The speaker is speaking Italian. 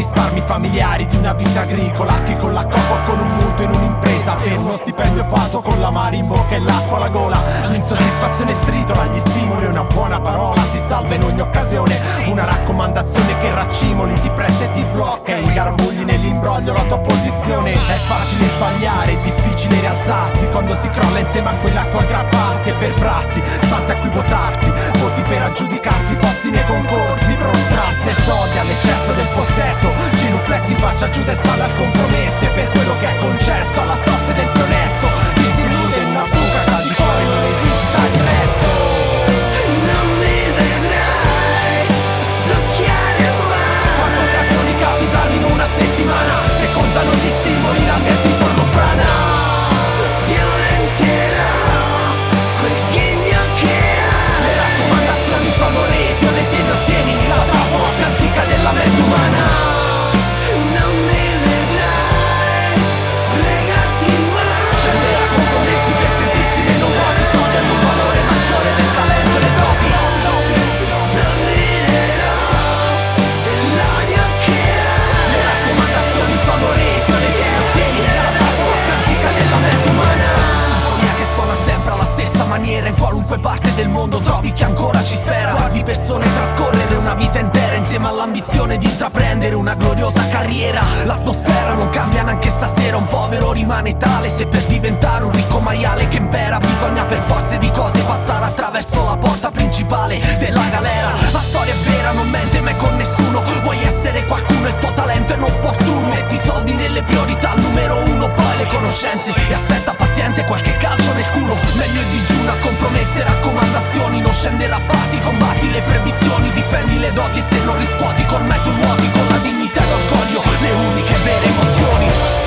risparmi familiari di una vita agricola. Chi con la copa o con un mutuo in un'impresa, per uno stipendio fatto con l'amaro in bocca e l'acqua alla gola. L'insoddisfazione stridola gli stimoli, una buona parola ti salva in ogni occasione. Una raccomandazione che raccimoli, ti pressa e ti blocca, ingarbugli nell'imbroglio la tua posizione. È facile sbagliare, è difficile rialzarsi quando si crolla insieme a quella a cui aggrapparsi. E per prassi, santi a cui votarsi, voti per aggiudicarsi, posti nei concorsi, prostrarsi ai soldi, all'eccesso del possesso, genuflessi faccia giù e spalla al compromesso. E per quello che è concesso alla sorte del più onesto, chi si illude in una buca che al di fuori non esista il resto. Non mi vedrai succhiare mai. Quante occasioni capitano in una settimana, se contano gli stimoli l'ambiente intorno frana. Violenterò quel ghigno che hai. Le raccomandazioni sono reti, o le tieni o tieni, la trappola più antica della mente umana. Non mi vedrai pregarti mai. Scendere a compromessi per sentirsi meno vuoti, soldi hanno un valore maggiore del talento e le doti. Sorriderò dell'odio che hai. Le raccomandazioni sono reti, o le tieni o tieni, la trappola più antica della mente umana. Sinfonia che suona sempre alla stessa maniera, in qualunque parte del mondo trovi chi ancora ci spera. Guardi persone trascorrere una vita intera insieme all'ambizione di intraprendere una gloriosa carriera. L'atmosfera non cambia neanche stasera, un povero rimane tale se per diventare un ricco maiale che impera bisogna per forza di cose passare attraverso la porta principale della galera. La storia è vera, non mente mai con nessuno, vuoi essere qualcuno, il tuo talento è inopportuno. Metti i soldi nelle priorità al numero uno, poi le conoscenze e aspetta paziente qualche calcio nel culo. Meglio il digiuno a compromesse e raccomandazioni, non scendere a patti, combatti le proibizioni, difendi le doti e se non riscuoti col metodo nuoti, con la dignità e l'orgoglio, le uniche vere emozioni.